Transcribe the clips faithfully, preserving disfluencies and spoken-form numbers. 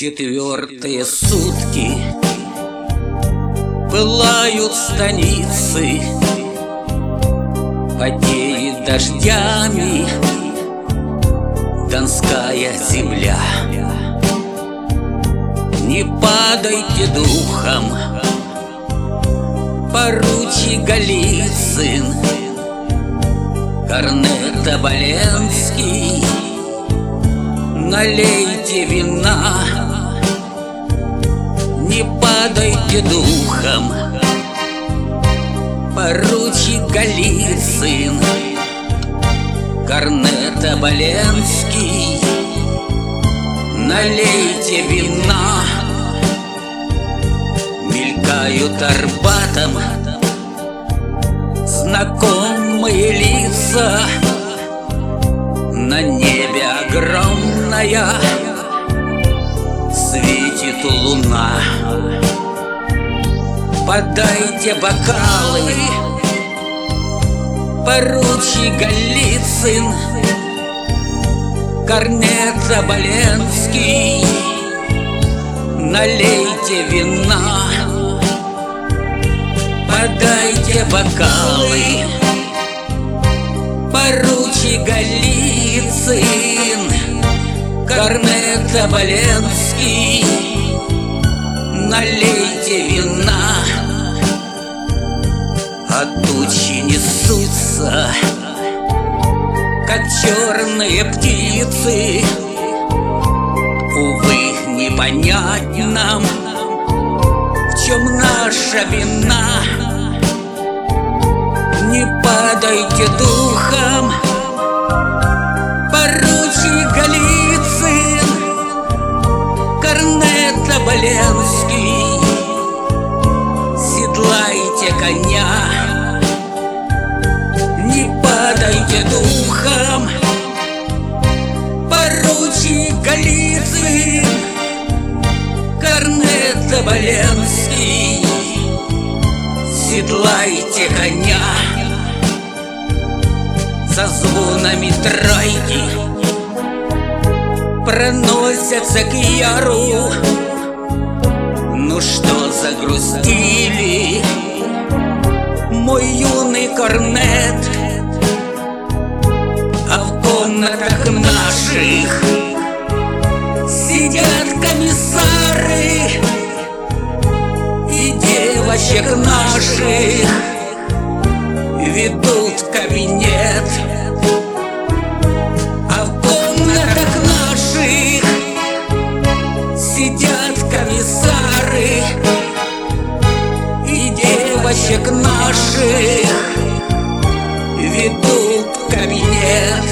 Четвертые сутки пылают станицы, потеет дождями донская земля. Не падайте духом, поручик Голицын, корнет Оболенский, налейте вина. Не падайте духом, поручик Голицын, корнет Оболенский, налейте вина. Мелькают Арбатом знакомые лица, на небе огромная светит луна. Подайте бокалы, поручик Голицын, корнет Оболенский, налейте вина. Подайте бокалы, поручик Голицын, корнет Оболенский, налейте вина. А тучи несутся, как черные птицы. Увы, не понять нам, в чем наша вина. Не падайте духом, поручик Голицын, корнет Оболенский, седлайте коня. Не падайте духом, поручик Голицын, корнет Оболенский, седлайте коня. За звонами тройки проносятся к яру. Ну что, загрустили, мой юный корнет? А в комнатах наших сидят комиссары и девочек наших ведут в кабинет. А в комнатах наших сидят комиссары и девочек наших ведут в кабинет.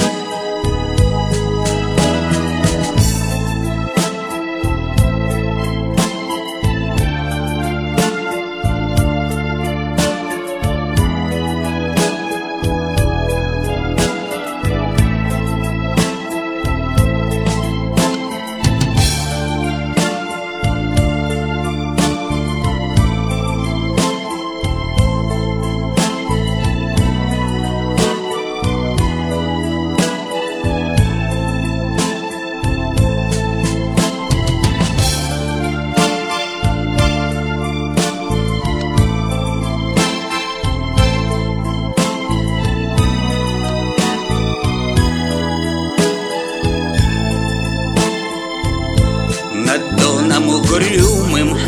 Над Доном угрюмым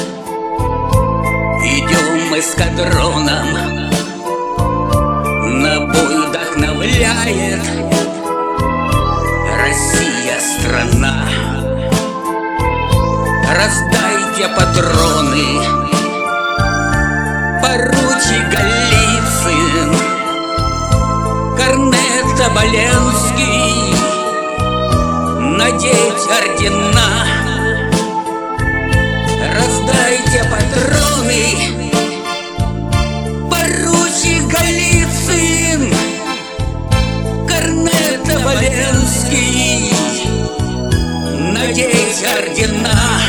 идем эскадроном. На бой вдохновляет Россия, страна. Раздайте патроны, поручик Голицын, корнет Оболенский, надеть ордена. Раздайте патроны, поручик Голицын, корнет Оболенский, надеть ордена.